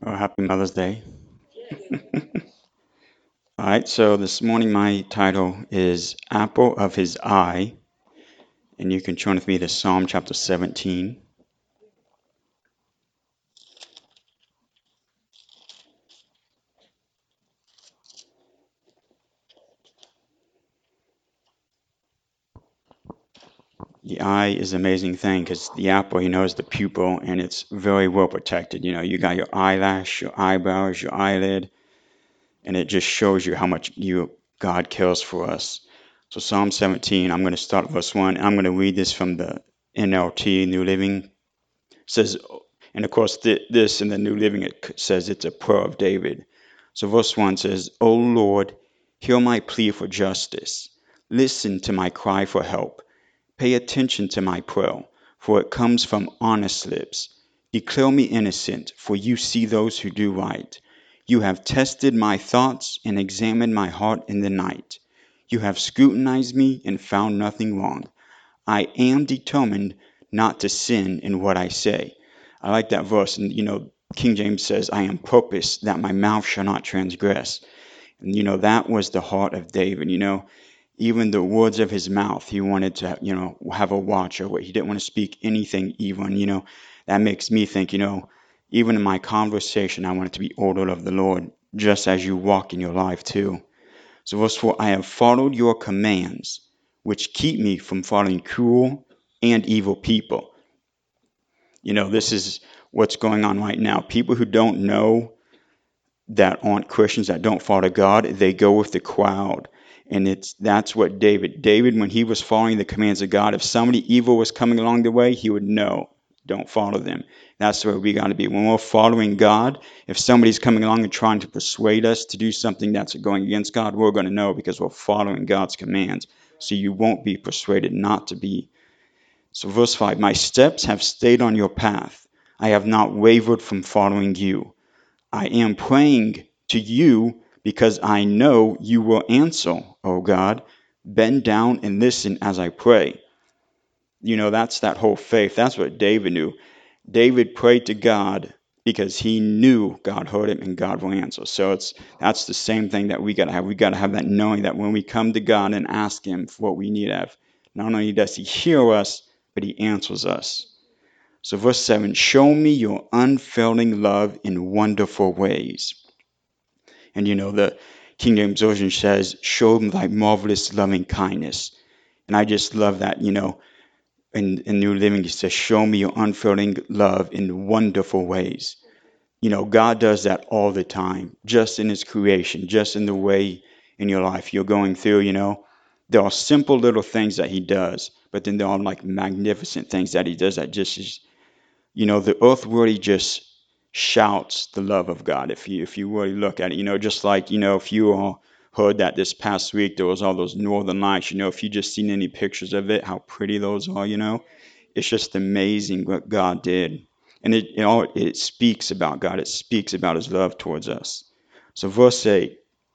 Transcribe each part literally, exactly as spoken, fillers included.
Oh, happy Mother's Day. All right, so this morning my title is Apple of His Eye, and you can turn with me to Psalm chapter seventeen. The eye is an amazing thing because the apple, you know, is the pupil and it's very well protected. You know, you got your eyelash, your eyebrows, your eyelid, and it just shows you how much you God cares for us. So Psalm seventeen, I'm going to start with verse one. I'm going to read this from the N L T, New Living. It says, and of course, th- this in the New Living, it says it's a prayer of David. So verse one says, O Lord, hear my plea for justice. Listen to my cry for help. Pay attention to my prayer, for it comes from honest lips. Declare me innocent, for you see those who do right. You have tested my thoughts and examined my heart in the night. You have scrutinized me and found nothing wrong. I am determined not to sin in what I say. I like that verse. And, you know, King James says, I am purposed that my mouth shall not transgress. And, you know, that was the heart of David. You know, even the words of his mouth, he wanted to, you know, have a watch over it. He didn't want to speak anything evil. And, you know, that makes me think, you know, even in my conversation, I want it to be ordered of the Lord, just as you walk in your life too. So verse four, I have followed your commands, which keep me from following cruel and evil people. You know, this is what's going on right now. People who don't know, that aren't Christians, that don't follow God, they go with the crowd. And it's that's what David, David, when he was following the commands of God, if somebody evil was coming along the way, he would know, don't follow them. That's where we got to be. When we're following God, if somebody's coming along and trying to persuade us to do something that's going against God, we're going to know because we're following God's commands. So you won't be persuaded not to be. So verse five, my steps have stayed on your path. I have not wavered from following you. I am praying to you because I know you will answer, O God. Bend down and listen as I pray. You know, that's that whole faith. That's what David knew. David prayed to God because he knew God heard him and God will answer. So it's that's the same thing that we got to have. We got to have that knowing that when we come to God and ask him for what we need of, not only does he hear us, but he answers us. So verse seven, show me your unfailing love in wonderful ways. And you know, the King James Version says, show them thy marvelous loving kindness. And I just love that, you know, in, in New Living, it says, show me your unfailing love in wonderful ways. You know, God does that all the time, just in his creation, just in the way in your life you're going through, you know. There are simple little things that he does, but then there are like magnificent things that he does that just is, you know, the earth really just shouts the love of God if you if you really look at it. You know, just like, you know, if you all heard that this past week there was all those northern lights, you know, if you just seen any pictures of it, how pretty those are, you know. It's just amazing what God did. And it you know it speaks about God. It speaks about his love towards us. So verse eight,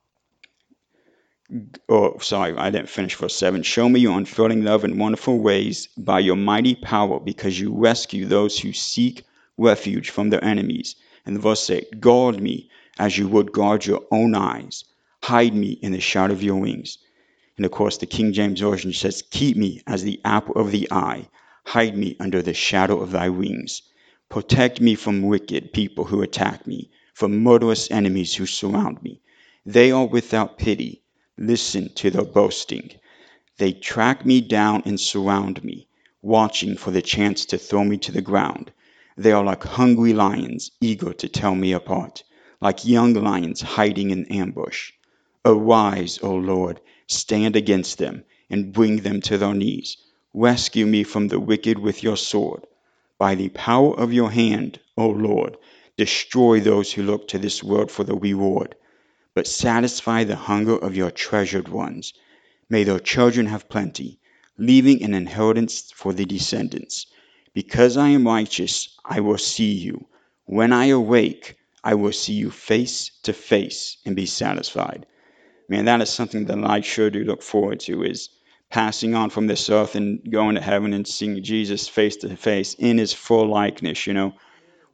oh sorry, I didn't finish verse seven. Show me your unfailing love in wonderful ways by your mighty power, because you rescue those who seek refuge from their enemies. And verse eight, guard me as you would guard your own eyes. Hide me in the shadow of your wings. And of course, the King James Version says, keep me as the apple of the eye. Hide me under the shadow of thy wings. Protect me from wicked people who attack me, from murderous enemies who surround me. They are without pity. Listen to their boasting. They track me down and surround me, watching for the chance to throw me to the ground. They are like hungry lions, eager to tear me apart, like young lions hiding in ambush. Arise, O Lord, stand against them, and bring them to their knees. Rescue me from the wicked with your sword. By the power of your hand, O Lord, destroy those who look to this world for the reward, but satisfy the hunger of your treasured ones. May their children have plenty, leaving an inheritance for the descendants. Because I am righteous, I will see you. When I awake, I will see you face to face and be satisfied. Man, that is something that I sure do look forward to, is passing on from this earth and going to heaven and seeing Jesus face to face in his full likeness, you know.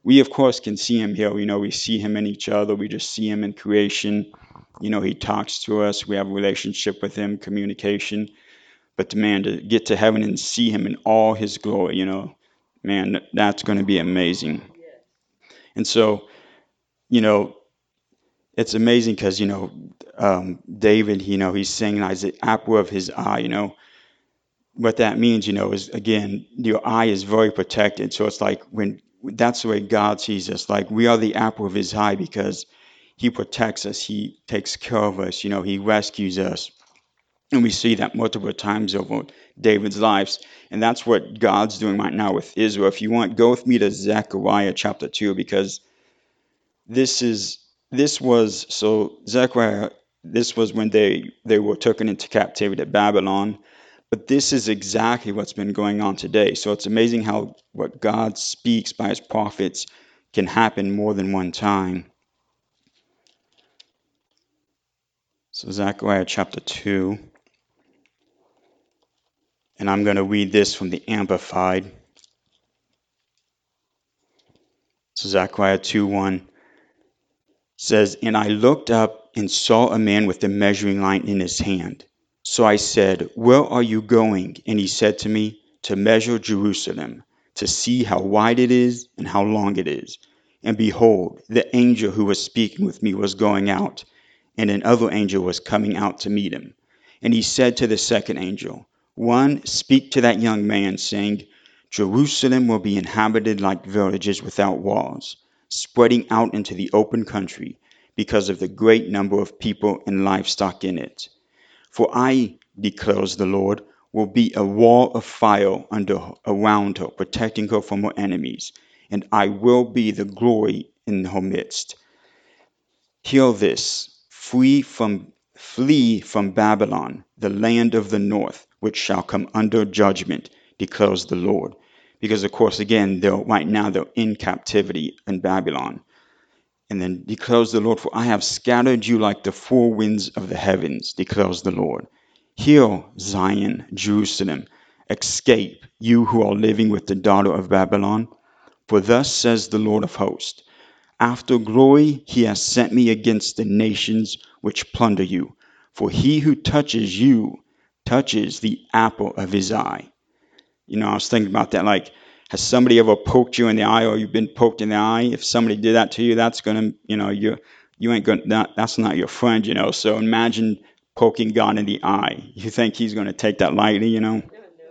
we of course can see him here. You know, we see him in each other. We just see him in creation. You know, he talks to us. We have a relationship with him, communication. But man, to get to heaven and see him in all his glory, you know, man, that's going to be amazing. And so, you know, it's amazing because, you know, um, David, you know, he's saying as the apple of his eye, you know, what that means, you know, is again, your eye is very protected. So it's like when that's the way God sees us, like we are the apple of his eye because he protects us, he takes care of us, you know, he rescues us. And we see that multiple times over David's lives. And that's what God's doing right now with Israel. If you want, go with me to Zechariah chapter two, because this is this was so Zechariah, this was when they they were taken into captivity to Babylon. But this is exactly what's been going on today. So it's amazing how what God speaks by his prophets can happen more than one time. So Zechariah chapter two, and I'm going to read this from the Amplified. So Zechariah two one says, "And I looked up and saw a man with a measuring line in his hand. So I said, 'Where are you going?' And he said to me, 'To measure Jerusalem, to see how wide it is and how long it is.' And behold, the angel who was speaking with me was going out, and another angel was coming out to meet him. And he said to the second angel, 'One, speak to that young man, saying, Jerusalem will be inhabited like villages without walls, spreading out into the open country, because of the great number of people and livestock in it. For I, declares the Lord, will be a wall of fire under around her, protecting her from her enemies, and I will be the glory in her midst. Hear this, flee from flee from Babylon, the land of the north, which shall come under judgment, declares the Lord.'" Because of course, again, they're right now they're in captivity in Babylon. And then declares the Lord, "For I have scattered you like the four winds of the heavens, declares the Lord. Hear, Zion, Jerusalem, escape, you who are living with the daughter of Babylon. For thus says the Lord of hosts, after glory he has sent me against the nations which plunder you. For he who touches you touches the apple of his eye." You know, I was thinking about that. Like, has somebody ever poked you in the eye, or you've been poked in the eye? If somebody did that to you, that's gonna, you know, you you ain't gonna. That, that's not your friend, you know. So imagine poking God in the eye. You think he's gonna take that lightly, you know?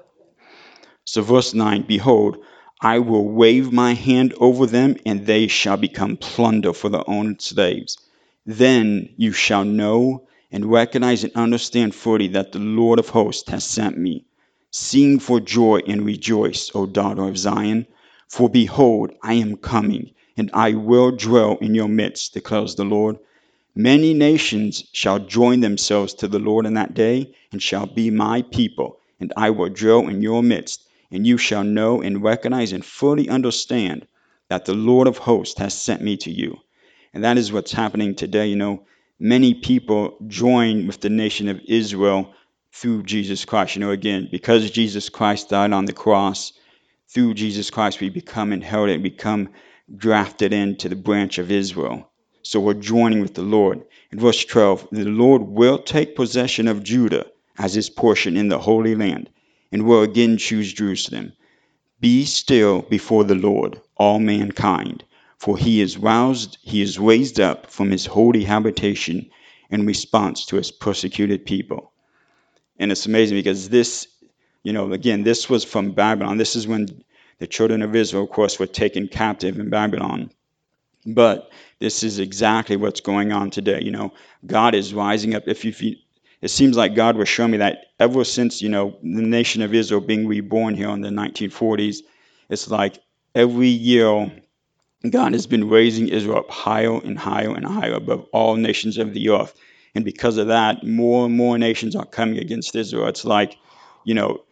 So verse nine, "Behold, I will wave my hand over them, and they shall become plunder for their own slaves. Then you shall know and recognize and understand fully that the Lord of hosts has sent me. Sing for joy and rejoice, O daughter of Zion, for behold, I am coming, and I will dwell in your midst, declares the Lord. Many nations shall join themselves to the Lord in that day, and shall be my people, and I will dwell in your midst, and you shall know and recognize and fully understand that the Lord of hosts has sent me to you." And that is what's happening today. You know, many people join with the nation of Israel through Jesus Christ. You know, again, because Jesus Christ died on the cross, through Jesus Christ, we become inherited, become drafted into the branch of Israel. So we're joining with the Lord. In verse twelve, "The Lord will take possession of Judah as his portion in the Holy Land, and will again choose Jerusalem. Be still before the Lord, all mankind, for he is roused, he is raised up from his holy habitation in response to his persecuted people." And it's amazing because this, you know, again, this was from Babylon. This is when the children of Israel, of course, were taken captive in Babylon. But this is exactly what's going on today. You know, God is rising up. If you, if you it seems like God was showing me that ever since, you know, the nation of Israel being reborn here in the nineteen forties, it's like every year God has been raising Israel up higher and higher and higher above all nations of the earth. And because of that, more and more nations are coming against Israel. It's like, you know,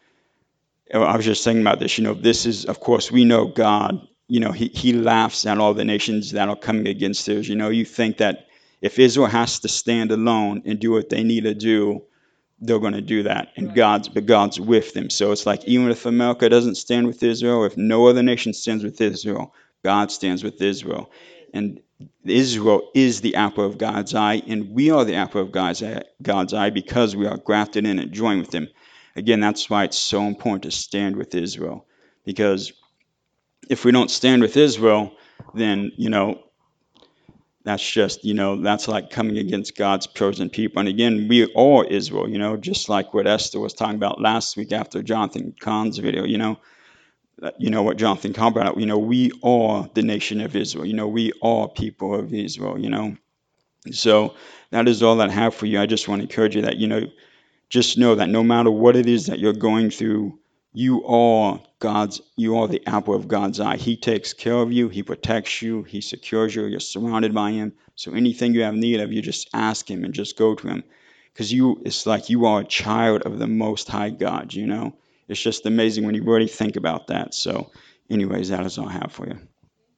I was just saying about this, you know, this is, of course, we know God, you know, he, he laughs at all the nations that are coming against us. You know, you think that if Israel has to stand alone and do what they need to do, they're going to do that. And God's, but God's with them. So it's like, even if America doesn't stand with Israel, if no other nation stands with Israel, God stands with Israel. And Israel is the apple of God's eye, and we are the apple of God's eye, God's eye because we are grafted in and joined with him. Again, that's why it's so important to stand with Israel. Because if we don't stand with Israel, then, you know, that's just, you know, that's like coming against God's chosen people. And again, we are Israel, you know, just like what Esther was talking about last week after Jonathan Kahn's video, you know, you know what Jonathan Kahn brought up, you know, we are the nation of Israel, you know, we are people of Israel, you know. So that is all that I have for you. I just want to encourage you that, you know, just know that no matter what it is that you're going through, you are God's, you are the apple of God's eye. He takes care of you, he protects you, he secures you, you're surrounded by him. So anything you have need of, you just ask him and just go to him. Because you, it's like you are a child of the Most High God, you know? It's just amazing when you really think about that. So, anyways, that is all I have for you.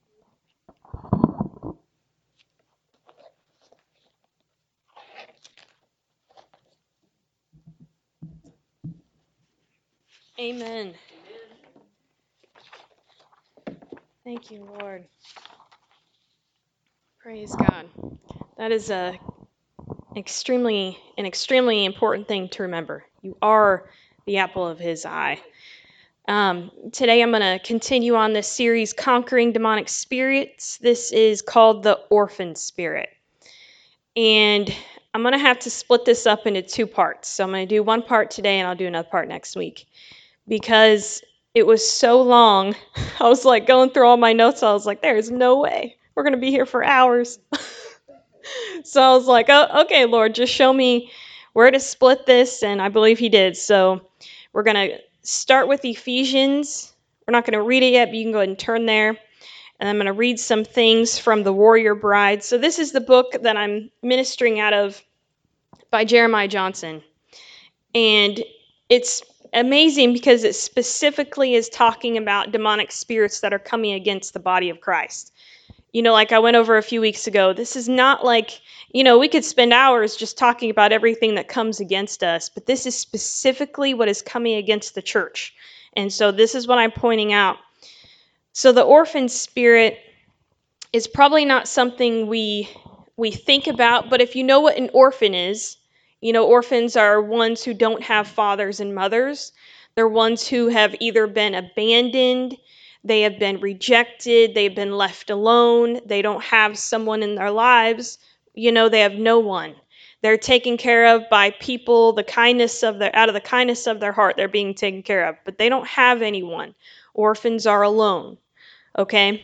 Amen. Thank you, Lord. Praise God. That is a extremely an extremely important thing to remember. You are the apple of his eye. Um, today I'm going to continue on this series, Conquering Demonic Spirits. This is called the Orphan Spirit. And I'm going to have to split this up into two parts. So I'm going to do one part today and I'll do another part next week. Because it was so long, I was like going through all my notes. I was like, there's no way. We're going to be here for hours. So I was like, oh, okay, Lord, just show me where to split this. And I believe he did. So we're going to start with Ephesians. We're not going to read it yet, but you can go ahead and turn there. And I'm going to read some things from The Warrior Bride. So this is the book that I'm ministering out of by Jeremiah Johnson. And it's amazing because it specifically is talking about demonic spirits that are coming against the body of Christ. You know, like I went over a few weeks ago, this is not like, you know, we could spend hours just talking about everything that comes against us, but this is specifically what is coming against the church. And so this is what I'm pointing out. So the orphan spirit is probably not something we we think about, but if you know what an orphan is, you know, orphans are ones who don't have fathers and mothers. They're ones who have either been abandoned, they have been rejected, they've been left alone, they don't have someone in their lives, you know, they have no one. They're taken care of by people, the kindness of their out of the kindness of their heart, they're being taken care of, but they don't have anyone. Orphans are alone. Okay?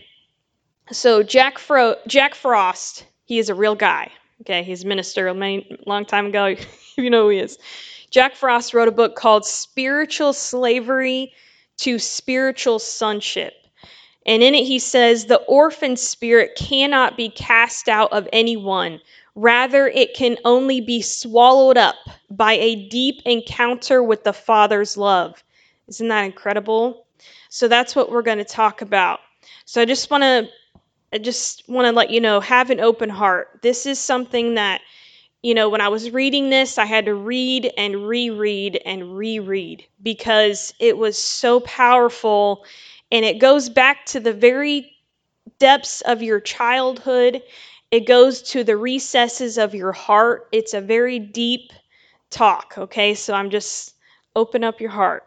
So Jack Fro- Jack Frost, he is a real guy. Okay, he's a minister a many, long time ago. You know who he is. Jack Frost wrote a book called Spiritual Slavery to Spiritual Sonship. And in it he says, the orphan spirit cannot be cast out of anyone. Rather, it can only be swallowed up by a deep encounter with the Father's love. Isn't that incredible? So that's what we're going to talk about. So I just want to I just want to let you know, have an open heart. This is something that, you know, when I was reading this, I had to read and reread and reread because it was so powerful. And it goes back to the very depths of your childhood. It goes to the recesses of your heart. It's a very deep talk, okay? So I'm just open up your heart.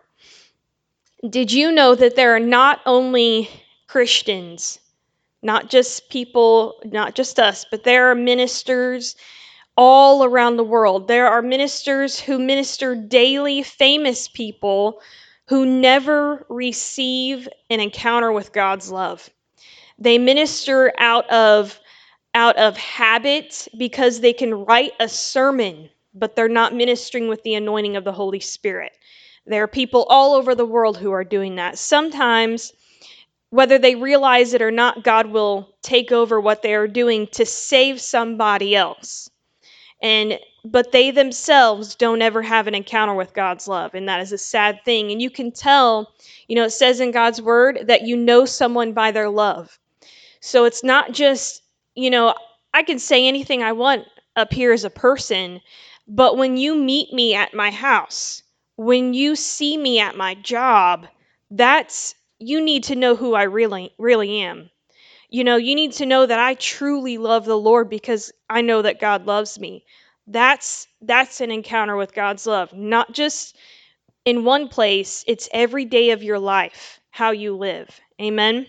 Did you know that there are not only Christians, not just people, not just us, but there are ministers all around the world. There are ministers who minister daily, famous people who never receive an encounter with God's love. They minister out of out of habit because they can write a sermon, but they're not ministering with the anointing of the Holy Spirit. There are people all over the world who are doing that. Sometimes, whether they realize it or not, God will take over what they are doing to save somebody else. And but they themselves don't ever have an encounter with God's love, and that is a sad thing. And you can tell, you know, it says in God's word that you know someone by their love. So it's not just, you know, I can say anything I want up here as a person, but when you meet me at my house, when you see me at my job, that's, you need to know who I really really am. You know, you need to know that I truly love the Lord because I know that God loves me. That's that's an encounter with God's love, not just in one place, it's every day of your life, how you live. Amen.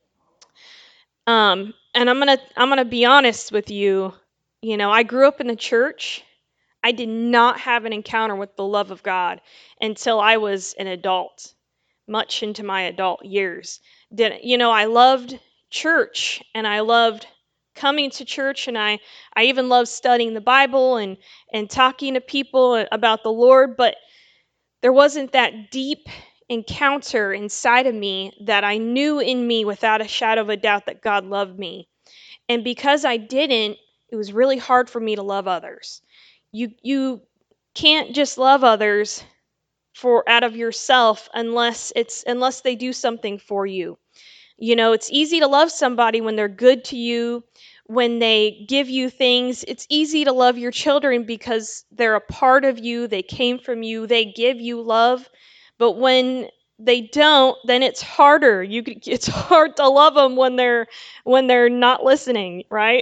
Um, and I'm gonna I'm gonna be honest with you. You know, I grew up in the church. I did not have an encounter with the love of God until I was an adult, much into my adult years. Did you know I loved church and I loved coming to church and I I even loved studying the Bible and and talking to people about the Lord, but there wasn't that deep encounter inside of me that I knew in me without a shadow of a doubt that God loved me. And because I didn't, it was really hard for me to love others. You you can't just love others for out of yourself unless it's unless they do something for you. You know, it's easy to love somebody when they're good to you, when they give you things. It's easy to love your children because they're a part of you, they came from you, they give you love. But when they don't, then it's harder. You could, it's hard to love them when they're when they're not listening, right?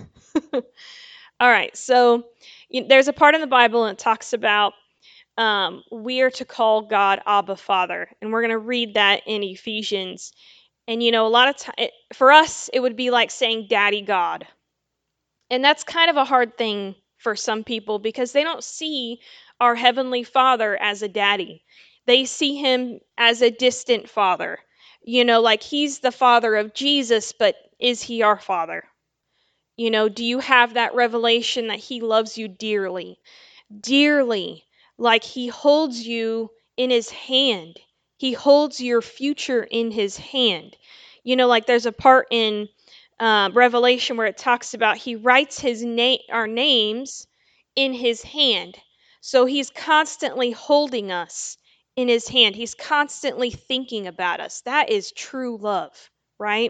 All right. So you, there's a part in the Bible and it talks about um, we are to call God Abba Father, and we're going to read that in Ephesians. And you know, a lot of time for us, it would be like saying Daddy God. And that's kind of a hard thing for some people because they don't see our Heavenly Father as a daddy. They see him as a distant father. You know, like he's the father of Jesus, but is he our father? You know, do you have that revelation that he loves you dearly? Dearly, like he holds you in his hand. He holds your future in his hand. You know, like there's a part in uh, Revelation where it talks about he writes his name, our names, in his hand. So he's constantly holding us in his hand. He's constantly thinking about us. That is true love, right?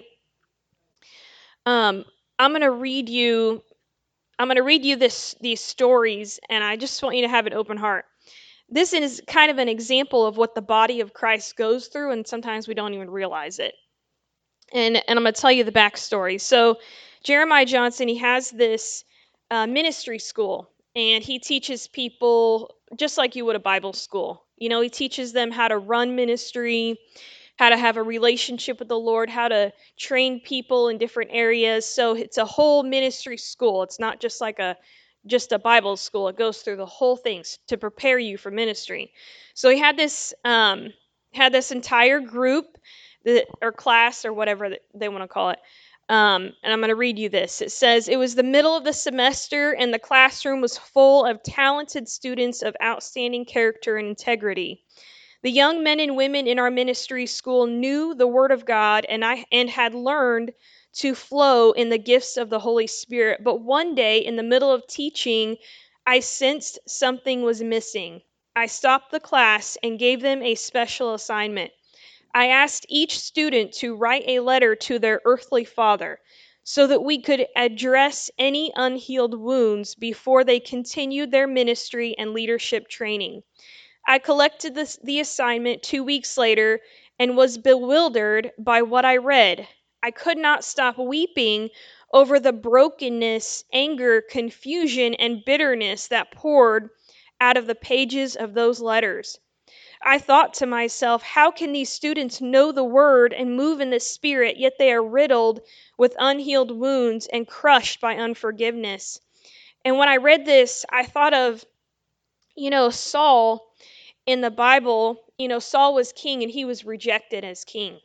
Um, I'm gonna read you. I'm gonna read you this these stories, and I just want you to have an open heart. This is kind of an example of what the body of Christ goes through, and sometimes we don't even realize it. And, and I'm going to tell you the backstory. So, Jeremiah Johnson, he has this uh, ministry school, and he teaches people just like you would a Bible school. You know, he teaches them how to run ministry, how to have a relationship with the Lord, how to train people in different areas. So it's a whole ministry school. It's not just like a just a Bible school. It goes through the whole things to prepare you for ministry. So he had this um, had this entire group that, or class or whatever they want to call it. Um, and I'm going to read you this. It says, it was the middle of the semester, and the classroom was full of talented students of outstanding character and integrity. The young men and women in our ministry school knew the Word of God and I and had learned to flow in the gifts of the Holy Spirit. But one day, in the middle of teaching, I sensed something was missing. I stopped the class and gave them a special assignment. I asked each student to write a letter to their earthly father so that we could address any unhealed wounds before they continued their ministry and leadership training. I collected this, the assignment two weeks later and was bewildered by what I read. I could not stop weeping over the brokenness, anger, confusion, and bitterness that poured out of the pages of those letters. I thought to myself, how can these students know the word and move in the spirit, yet they are riddled with unhealed wounds and crushed by unforgiveness? And when I read this, I thought of, you know, Saul in the Bible. You know, Saul was king and he was rejected as king.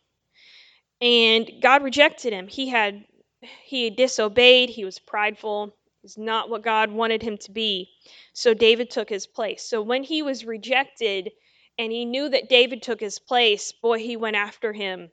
And God rejected him. He had he disobeyed, he was prideful, is not what God wanted him to be. So David took his place. So when he was rejected and he knew that David took his place, boy, he went after him.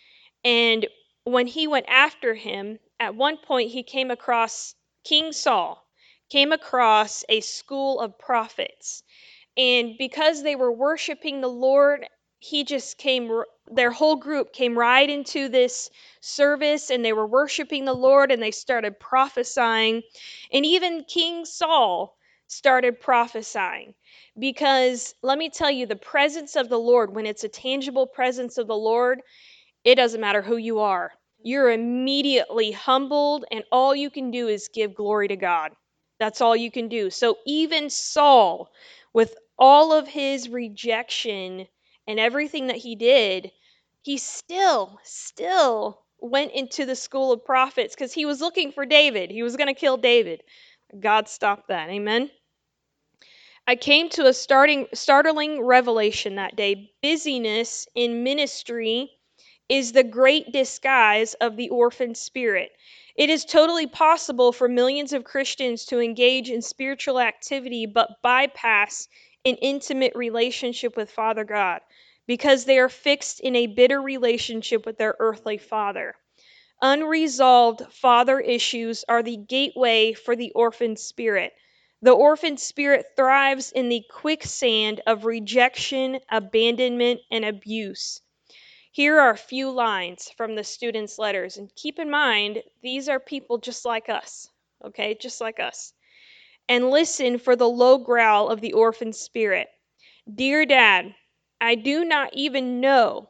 And when he went after him, at one point he came across King Saul, came across a school of prophets. And because they were worshiping the Lord, he just came, their whole group came right into this service and they were worshiping the Lord and they started prophesying. And even King Saul started prophesying. Because let me tell you, the presence of the Lord, when it's a tangible presence of the Lord, it doesn't matter who you are. you're immediately humbled, and all you can do is give glory to God. That's all you can do. So even Saul, with all of his rejection and everything that he did, he still, still went into the school of prophets because he was looking for David. He was going to kill David. God stopped that. Amen. I came to a starting, startling revelation that day. Busyness in ministry is the great disguise of the orphan spirit. It is totally possible for millions of Christians to engage in spiritual activity but bypass an intimate relationship with Father God because they are fixed in a bitter relationship with their earthly father. Unresolved father issues are the gateway for the orphan spirit. The orphan spirit thrives in the quicksand of rejection, abandonment, and abuse. Here are a few lines from the students' letters. And keep in mind, these are people just like us, okay? Just like us. And listen for the low growl of the orphan spirit. Dear Dad, I do not even know.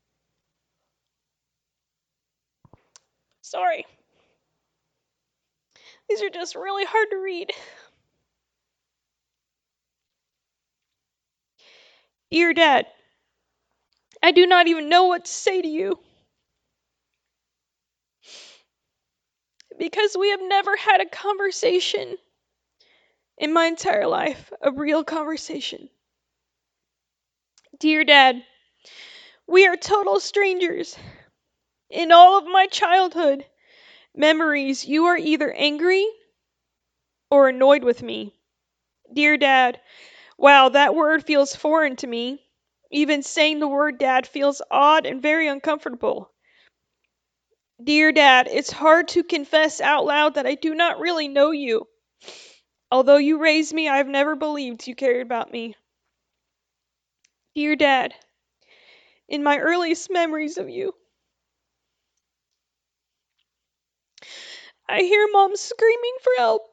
Sorry. These are just really hard to read. Dear Dad, I do not even know what to say to you. Because we have never had a conversation in my entire life, a real conversation. Dear Dad, we are total strangers. In all of my childhood memories, you are either angry or annoyed with me. Dear Dad, wow, that word feels foreign to me. Even saying the word Dad feels odd and very uncomfortable. Dear Dad, it's hard to confess out loud that I do not really know you. Although you raised me, I've never believed you cared about me. Dear Dad, in my earliest memories of you, I hear Mom screaming for help.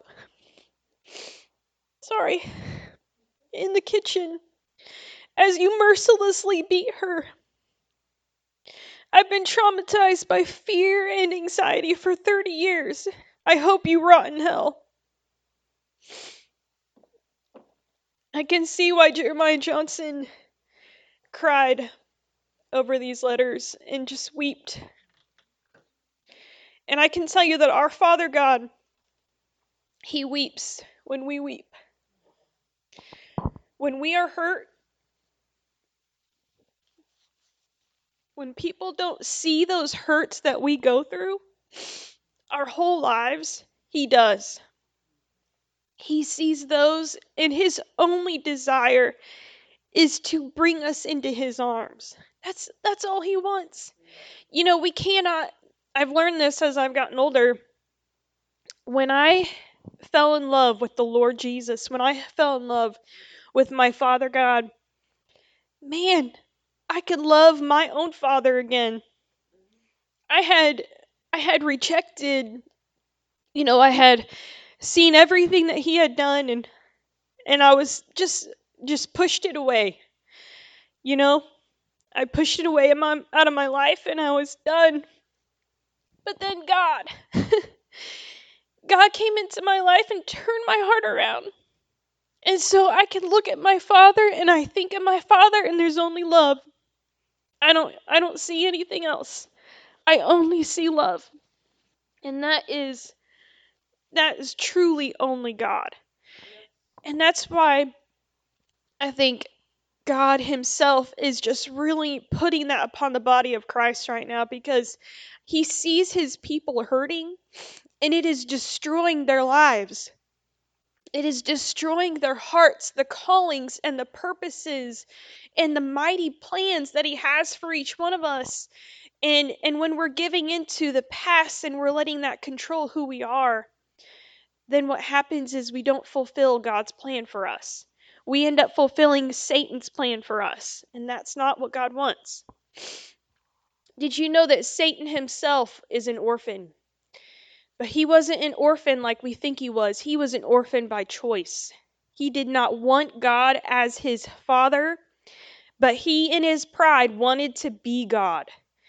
Sorry. In the kitchen, as you mercilessly beat her. I've been traumatized by fear and anxiety for thirty years. I hope you rot in hell. I can see why Jeremiah Johnson cried over these letters and just wept. And I can tell you that our Father God, He weeps when we weep. When we are hurt, when people don't see those hurts that we go through our whole lives, He does. He sees those, and His only desire is to bring us into His arms. That's that's all He wants. You know, we cannot, I've learned this as I've gotten older. When I fell in love with the Lord Jesus, when I fell in love with my Father God, man, I could love my own father again. I had I had rejected, you know, I had seen everything that he had done, and and I was just just pushed it away. You know, I pushed it away in my, out of my life, and I was done. But then God, God came into my life and turned my heart around. And so I can look at my father, and I think of my father, and there's only love. I don't I don't see anything else. I only see love. And that is that is truly only God. And that's why I think God Himself is just really putting that upon the body of Christ right now, because He sees His people hurting, and it is destroying their lives. It is destroying their hearts, the callings and the purposes and the mighty plans that He has for each one of us. And and when we're giving into the past and we're letting that control who we are, then what happens is we don't fulfill God's plan for us. We end up fulfilling Satan's plan for us, and that's not what God wants. Did you know that Satan himself is an orphan? But he wasn't an orphan like we think he was. He was an orphan by choice. He did not want God as his father, but he in his pride wanted to be God.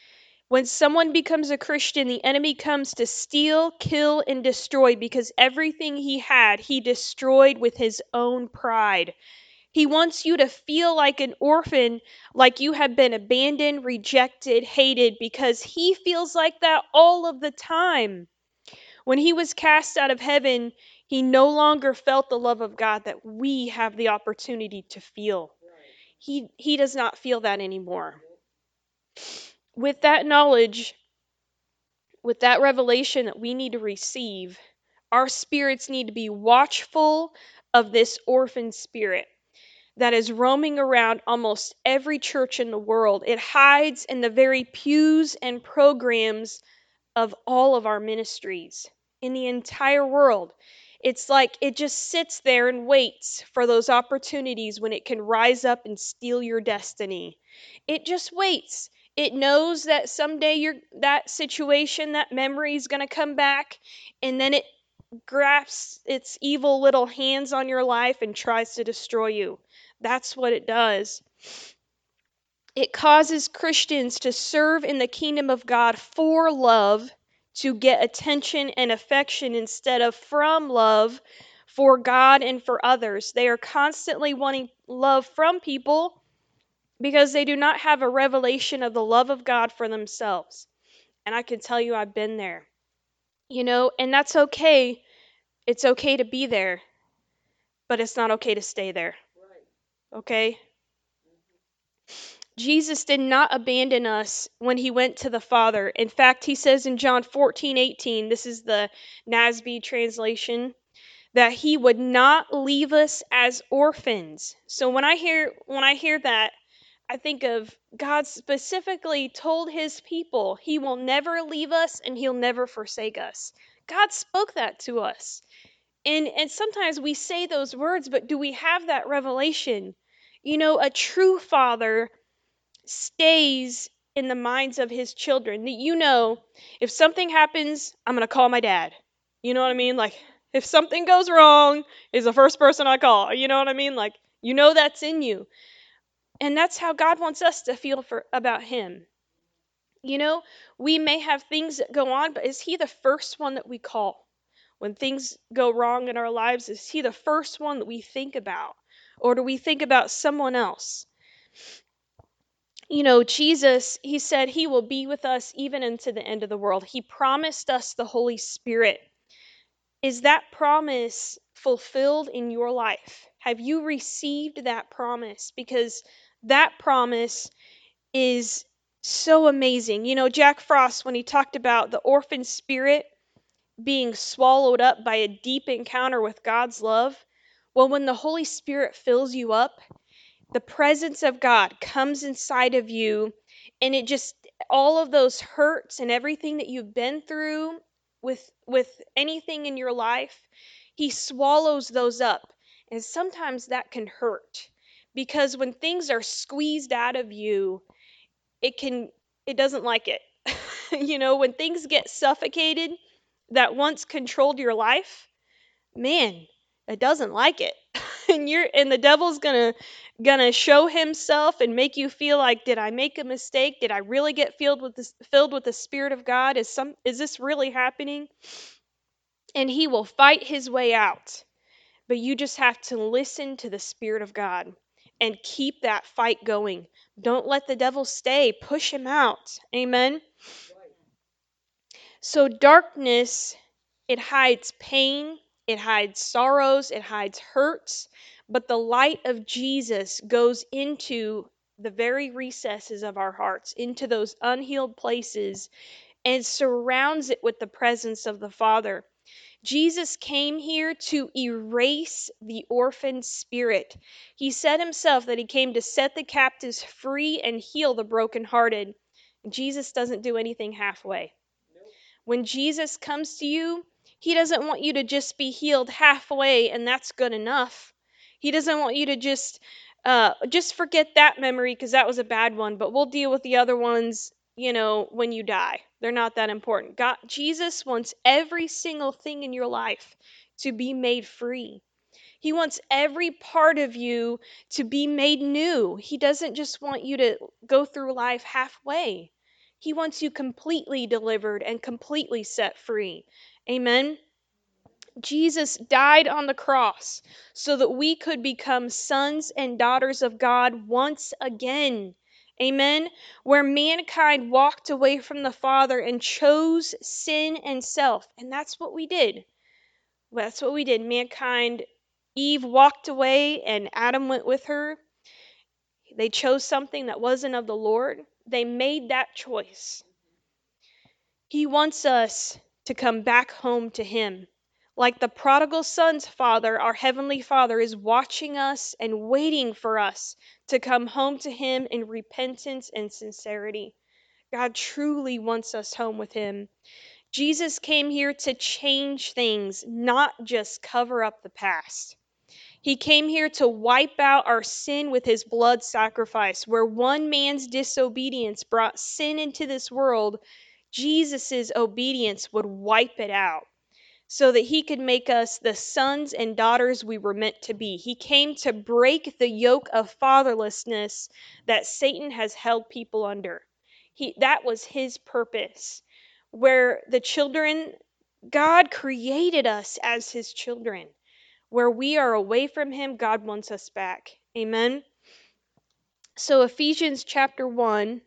When someone becomes a Christian, the enemy comes to steal, kill, and destroy because everything he had, he destroyed with his own pride. He wants you to feel like an orphan, like you have been abandoned, rejected, hated, because he feels like that all of the time. When he was cast out of heaven, he no longer felt the love of God that we have the opportunity to feel. He, he does not feel that anymore. With that knowledge, with that revelation that we need to receive, our spirits need to be watchful of this orphan spirit that is roaming around almost every church in the world. It hides in the very pews and programs of all of our ministries in the entire world. It's like it just sits there and waits for those opportunities when it can rise up and steal your destiny. It just waits. It knows that someday you're, that situation, that memory is going to come back, and then it grasps its evil little hands on your life and tries to destroy you. That's what it does. It causes Christians to serve in the kingdom of God for love, to get attention and affection instead of from love for God and for others. They are constantly wanting love from people because they do not have a revelation of the love of God for themselves. And I can tell you, I've been there. You know, and that's okay. It's okay to be there, but it's not okay to stay there. Okay? Jesus did not abandon us when he went to the Father. In fact, he says in John fourteen eighteen, this is the N A S B translation, that he would not leave us as orphans. So when I hear when I hear that, I think of God specifically told his people he will never leave us and he'll never forsake us. God spoke that to us. And and sometimes we say those words, but do we have that revelation? You know, a true father stays in the minds of his children. That you know, if something happens, I'm going to call my dad. You know what I mean? Like, if something goes wrong, is the first person I call. You know what I mean? Like, you know that's in you. And that's how God wants us to feel for about him. You know, we may have things that go on, but is he the first one that we call? When things go wrong in our lives, is he the first one that we think about? Or do we think about someone else? You know, Jesus, he said he will be with us even into the end of the world. He promised us the Holy Spirit. Is that promise fulfilled in your life? Have you received that promise? Because that promise is so amazing. You know, Jack Frost, when he talked about the orphan spirit being swallowed up by a deep encounter with God's love, well, when the Holy Spirit fills you up, the presence of God comes inside of you, and it just, all of those hurts and everything that you've been through with with anything in your life, he swallows those up. And sometimes that can hurt because when things are squeezed out of you, it can it doesn't like it. You know, when things get suffocated that once controlled your life, man, it doesn't like it. and you're and the devil's gonna gonna show himself and make you feel like, did I make a mistake? Did I really get filled with this filled with the Spirit of God? Is some is this really happening? And he will fight his way out. But you just have to listen to the Spirit of God and keep that fight going. Don't let the devil stay. Push him out. Amen. So darkness, it hides pain, it hides sorrows, it hides hurts, but the light of Jesus goes into the very recesses of our hearts, into those unhealed places, and surrounds it with the presence of the Father. Jesus came here to erase the orphan spirit. He said himself that he came to set the captives free and heal the brokenhearted. Jesus doesn't do anything halfway. When Jesus comes to you, he doesn't want you to just be healed halfway and that's good enough. He doesn't want you to just uh, just forget that memory because that was a bad one, but we'll deal with the other ones, you know, when you die. They're not that important. God, Jesus wants every single thing in your life to be made free. He wants every part of you to be made new. He doesn't just want you to go through life halfway. He wants you completely delivered and completely set free. Amen. Jesus died on the cross so that we could become sons and daughters of God once again. Amen. Where mankind walked away from the Father and chose sin and self. And that's what we did. That's what we did. Mankind, Eve walked away and Adam went with her. They chose something that wasn't of the Lord. They made that choice. He wants us to come back home to Him. Like the prodigal son's father, our Heavenly Father is watching us and waiting for us to come home to Him in repentance and sincerity. God truly wants us home with Him. Jesus came here to change things, not just cover up the past. He came here to wipe out our sin with His blood sacrifice. Where one man's disobedience brought sin into this world, Jesus' obedience would wipe it out so that He could make us the sons and daughters we were meant to be. He came to break the yoke of fatherlessness that Satan has held people under. He, that was His purpose. Where the children, God created us as His children. Where we are away from Him, God wants us back. Amen. So Ephesians chapter one,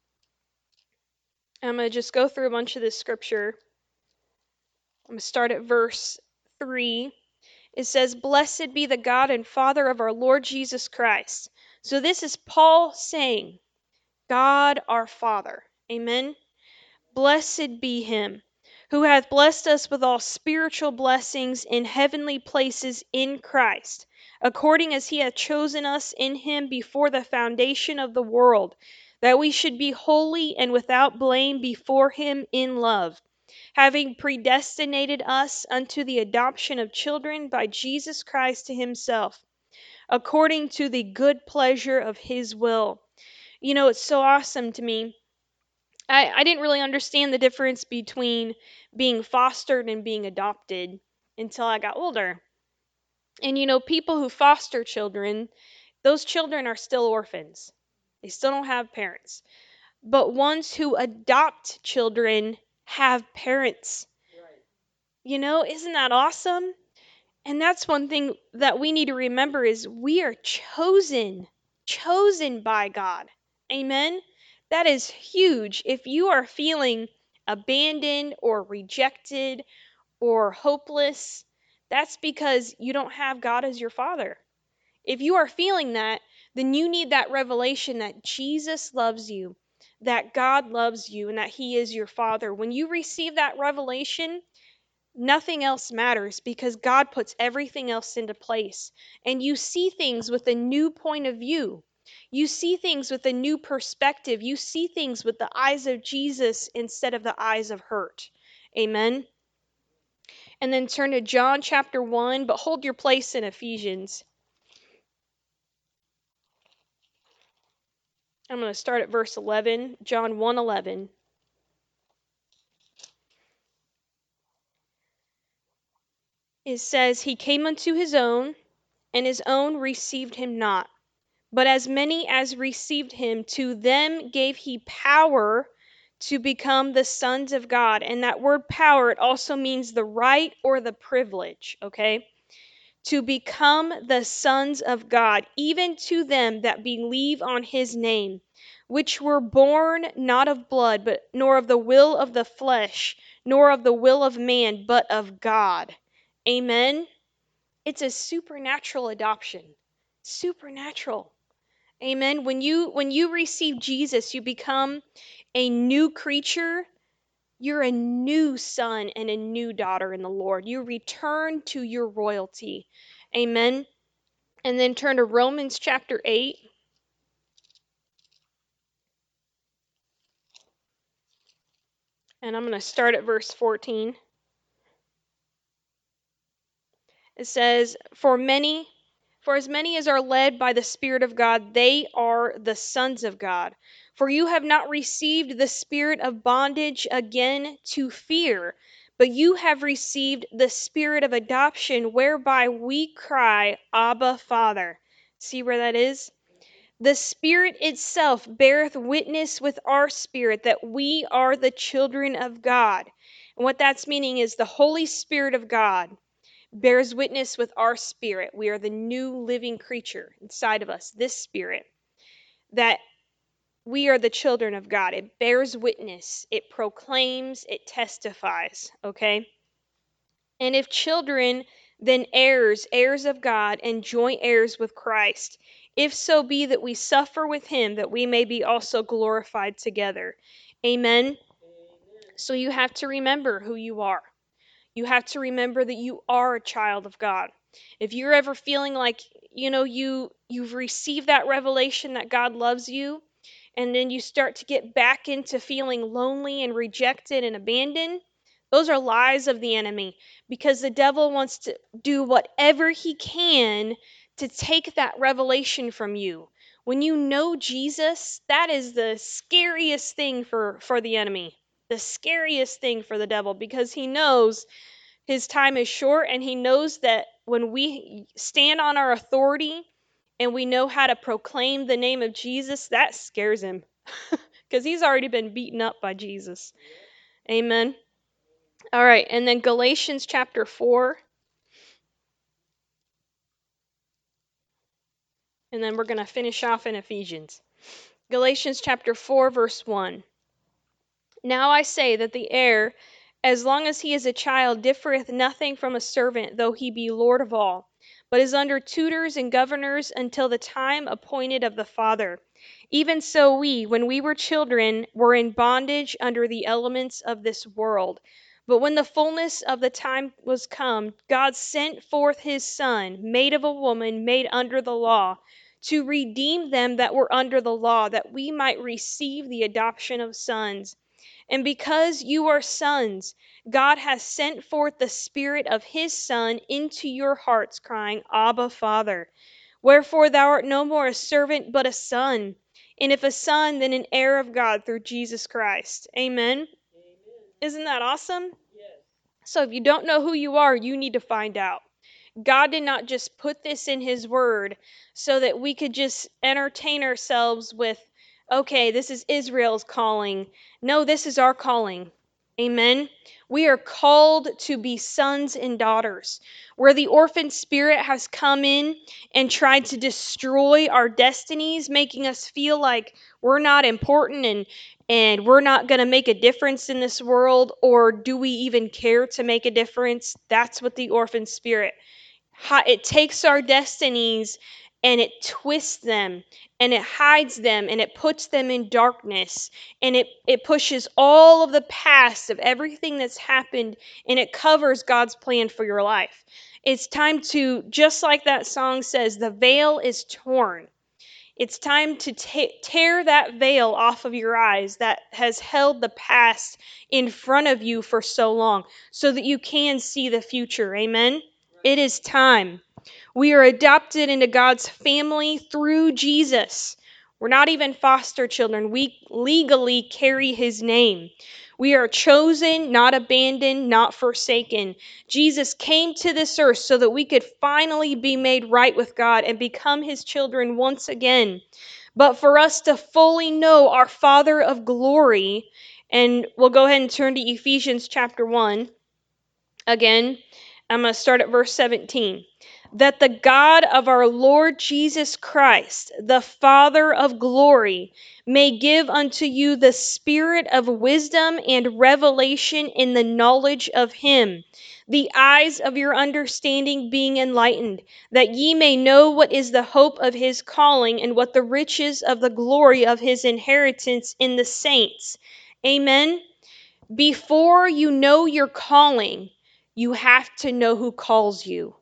I'm going to just go through a bunch of this scripture. I'm going to start at verse three. It says, "Blessed be the God and Father of our Lord Jesus Christ." So this is Paul saying, God our Father. Amen. Blessed be Him, who hath blessed us with all spiritual blessings in heavenly places in Christ, according as He hath chosen us in Him before the foundation of the world, that we should be holy and without blame before Him in love, having predestinated us unto the adoption of children by Jesus Christ to Himself, according to the good pleasure of His will. You know, it's so awesome to me. I, I didn't really understand the difference between being fostered and being adopted until I got older. And you know, people who foster children, those children are still orphans. They still don't have parents. But ones who adopt children have parents. You know, isn't that awesome? And that's one thing that we need to remember is we are chosen, chosen by God. Amen. That is huge. If you are feeling abandoned or rejected or hopeless, that's because you don't have God as your father. If you are feeling that, then you need that revelation that Jesus loves you, that God loves you, and that He is your Father. When you receive that revelation, nothing else matters because God puts everything else into place. And you see things with a new point of view. You see things with a new perspective. You see things with the eyes of Jesus instead of the eyes of hurt. Amen. And then turn to John chapter one, but hold your place in Ephesians. I'm going to start at verse eleven, John one eleven. It says, "He came unto His own, and His own received Him not. But as many as received Him, to them gave He power to become the sons of God." And that word power, it also means the right or the privilege, okay? To become the sons of God, even to them that believe on His name, which were born not of blood, but nor of the will of the flesh, nor of the will of man, but of God. Amen. It's a supernatural adoption. Supernatural. Amen. When you when you receive Jesus, you become a new creature. You're a new son and a new daughter in the Lord. You return to your royalty. Amen. And then turn to Romans chapter eight. And I'm going to start at verse fourteen. It says, "For many For as many as are led by the Spirit of God, they are the sons of God. For you have not received the spirit of bondage again to fear, but you have received the spirit of adoption, whereby we cry, Abba, Father." See where that is? The Spirit itself beareth witness with our spirit that we are the children of God. And what that's meaning is the Holy Spirit of God bears witness with our spirit. We are the new living creature inside of us, this spirit, that we are the children of God. It bears witness, it proclaims, it testifies, okay? And if children, then heirs, heirs of God, and joint heirs with Christ, if so be that we suffer with him, that we may be also glorified together. Amen. So you have to remember who you are. You have to remember that you are a child of God. If you're ever feeling like, you know, you you've received that revelation that God loves you, and then you start to get back into feeling lonely and rejected and abandoned, those are lies of the enemy, because the devil wants to do whatever he can to take that revelation from you. When you know Jesus, that is the scariest thing for, for the enemy, the scariest thing for the devil, because he knows his time is short, and he knows that when we stand on our authority and we know how to proclaim the name of Jesus, that scares him because he's already been beaten up by Jesus. Amen. All right, and then Galatians chapter four, and then we're going to finish off in Ephesians. Galatians chapter four, verse one. Now I say that the heir, as long as he is a child, differeth nothing from a servant, though he be Lord of all, but is under tutors and governors until the time appointed of the Father. Even so we, when we were children, were in bondage under the elements of this world. But when the fullness of the time was come, God sent forth his Son, made of a woman, made under the law, to redeem them that were under the law, that we might receive the adoption of sons. And because you are sons, God has sent forth the Spirit of his Son into your hearts, crying, Abba, Father. Wherefore thou art no more a servant, but a son. And if a son, then an heir of God through Jesus Christ. Amen. Amen. Isn't that awesome? Yes. So if you don't know who you are, you need to find out. God did not just put this in his word so that we could just entertain ourselves with, okay, this is Israel's calling. No, this is our calling. Amen. We are called to be sons and daughters. Where the orphan spirit has come in and tried to destroy our destinies, making us feel like we're not important and and we're not going to make a difference in this world, or do we even care to make a difference? That's what the orphan spirit, it takes our destinies and it twists them and it hides them and it puts them in darkness, and it, it pushes all of the past of everything that's happened, and it covers God's plan for your life. It's time to, just like that song says, the veil is torn. It's time to ta- tear that veil off of your eyes that has held the past in front of you for so long, so that you can see the future. Amen? It is time. We are adopted into God's family through Jesus. We're not even foster children. We legally carry his name. We are chosen, not abandoned, not forsaken. Jesus came to this earth so that we could finally be made right with God and become his children once again. But for us to fully know our Father of glory, and we'll go ahead and turn to Ephesians chapter one again. I'm going to start at verse seventeen. That the God of our Lord Jesus Christ, the Father of glory, may give unto you the spirit of wisdom and revelation in the knowledge of him, the eyes of your understanding being enlightened, that ye may know what is the hope of his calling, and what the riches of the glory of his inheritance in the saints. Amen. Before you know your calling, you have to know who calls you.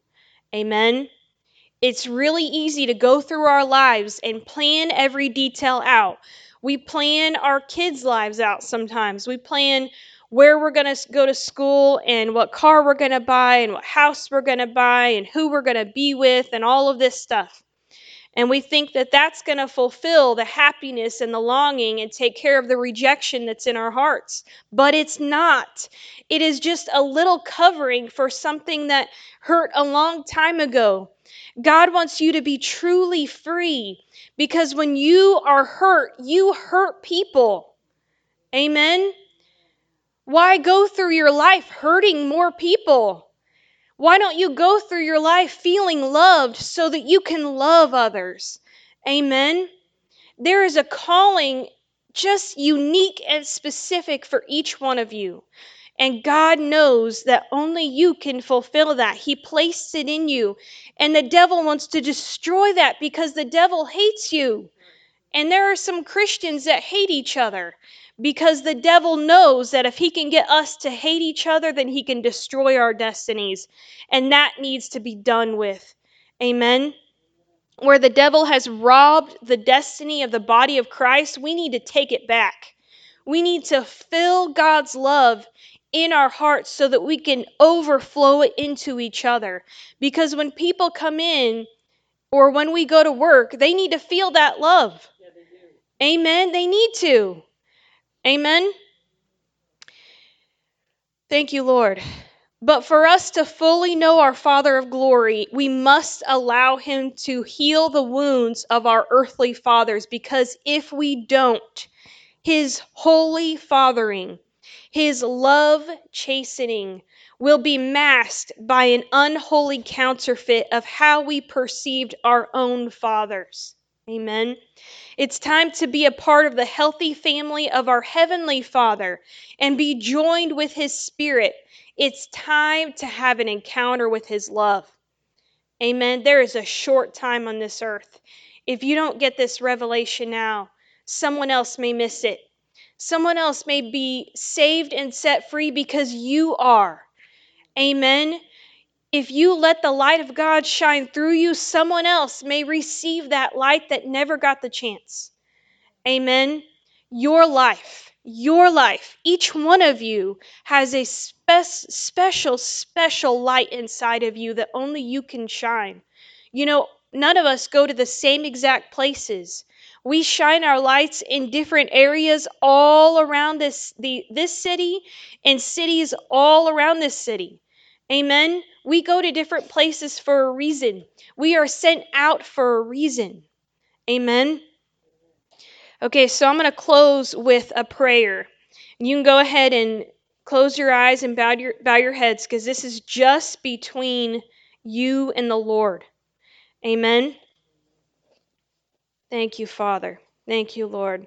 Amen. It's really easy to go through our lives and plan every detail out. We plan our kids' lives out sometimes. We plan where we're going to go to school and what car we're going to buy and what house we're going to buy and who we're going to be with and all of this stuff. And we think that that's going to fulfill the happiness and the longing and take care of the rejection that's in our hearts. But it's not. It is just a little covering for something that hurt a long time ago. God wants you to be truly free, because when you are hurt, you hurt people. Amen? Why go through your life hurting more people? Why don't you go through your life feeling loved so that you can love others? Amen? There is a calling just unique and specific for each one of you. And God knows that only you can fulfill that. He placed it in you. And the devil wants to destroy that because the devil hates you. And there are some Christians that hate each other because the devil knows that if he can get us to hate each other, then he can destroy our destinies. And that needs to be done with. Amen. Where the devil has robbed the destiny of the body of Christ, we need to take it back. We need to fill God's love in our hearts so that we can overflow it into each other. Because when people come in or when we go to work, they need to feel that love. Amen. They need to. Amen. Thank you, Lord. But for us to fully know our Father of glory, we must allow him to heal the wounds of our earthly fathers, because if we don't, his holy fathering, his love chastening will be masked by an unholy counterfeit of how we perceived our own fathers. Amen. It's time to be a part of the healthy family of our Heavenly Father and be joined with his Spirit. It's time to have an encounter with his love. Amen. There is a short time on this earth. If you don't get this revelation now, someone else may miss it. Someone else may be saved and set free because you are. Amen. If you let the light of God shine through you, someone else may receive that light that never got the chance. Amen. Your life, your life, each one of you has a spe- special, special light inside of you that only you can shine. You know, none of us go to the same exact places. We shine our lights in different areas all around this, the, this city and cities all around this city. Amen. We go to different places for a reason. We are sent out for a reason. Amen. Okay, so I'm going to close with a prayer. You can go ahead and close your eyes and bow your, bow your heads, because this is just between you and the Lord. Amen. Thank you, Father. Thank you, Lord.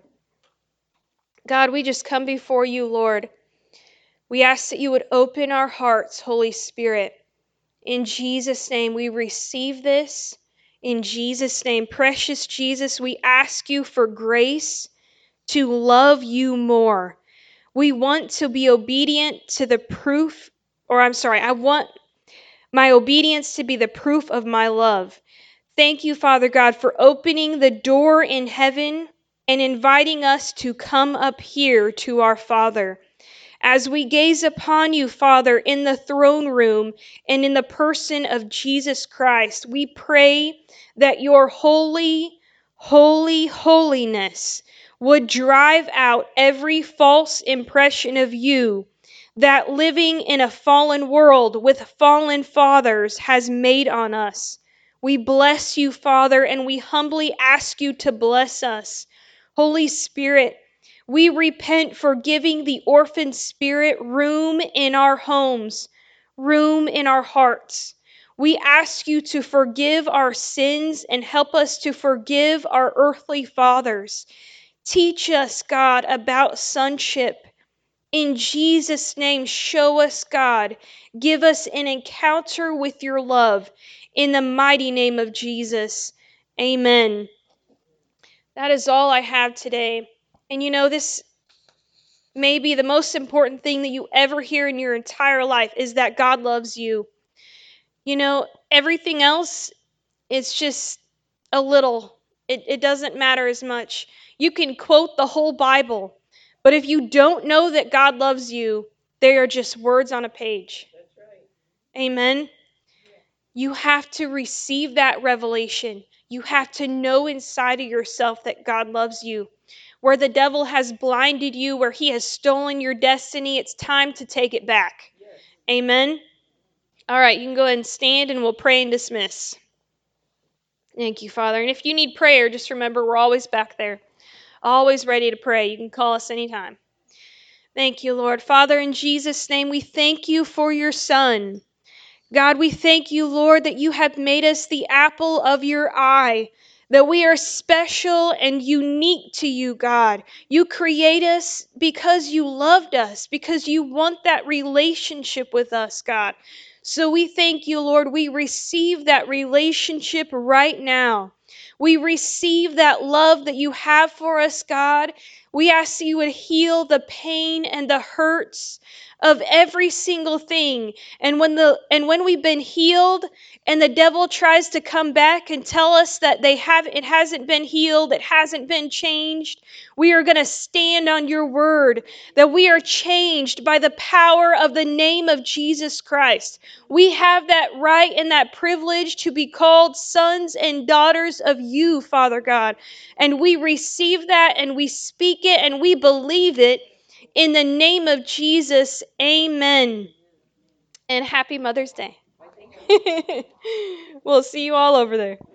God, we just come before you, Lord. We ask that you would open our hearts, Holy Spirit. In Jesus' name, we receive this. In Jesus' name, precious Jesus, we ask you for grace to love you more. We want to be obedient to the proof, or I'm sorry, I want my obedience to be the proof of my love. Thank you, Father God, for opening the door in heaven and inviting us to come up here to our Father. As we gaze upon you, Father, in the throne room and in the person of Jesus Christ, we pray that your holy, holy, holiness would drive out every false impression of you that living in a fallen world with fallen fathers has made on us. We bless you, Father, and we humbly ask you to bless us. Holy Spirit, we repent for giving the orphan spirit room in our homes, room in our hearts. We ask you to forgive our sins and help us to forgive our earthly fathers. Teach us, God, about sonship. In Jesus' name, show us, God. Give us an encounter with your love. In the mighty name of Jesus, amen. That is all I have today. And you know, this may be the most important thing that you ever hear in your entire life, is that God loves you. You know, everything else is just a little. It, it doesn't matter as much. You can quote the whole Bible, but if you don't know that God loves you, they are just words on a page. That's right. Amen. You have to receive that revelation. You have to know inside of yourself that God loves you. Where the devil has blinded you, where he has stolen your destiny, it's time to take it back. Amen. All right, you can go ahead and stand and we'll pray and dismiss. Thank you, Father. And if you need prayer, just remember we're always back there, always ready to pray. You can call us anytime. Thank you, Lord. Father, in Jesus' name, we thank you for your Son. God, we thank you, Lord, that you have made us the apple of your eye, that we are special and unique to you, God. You create us because you loved us, because you want that relationship with us, God. So we thank you, Lord. We receive that relationship right now. We receive that love that you have for us, God. We ask that you would heal the pain and the hurts of every single thing. And when the and when we've been healed and the devil tries to come back and tell us that they have it hasn't been healed, it hasn't been changed, we are going to stand on your word that we are changed by the power of the name of Jesus Christ. We have that right and that privilege to be called sons and daughters of you, Father God. And we receive that and we speak it and we believe it in the name of Jesus. Amen. And happy Mother's Day. We'll see you all over there.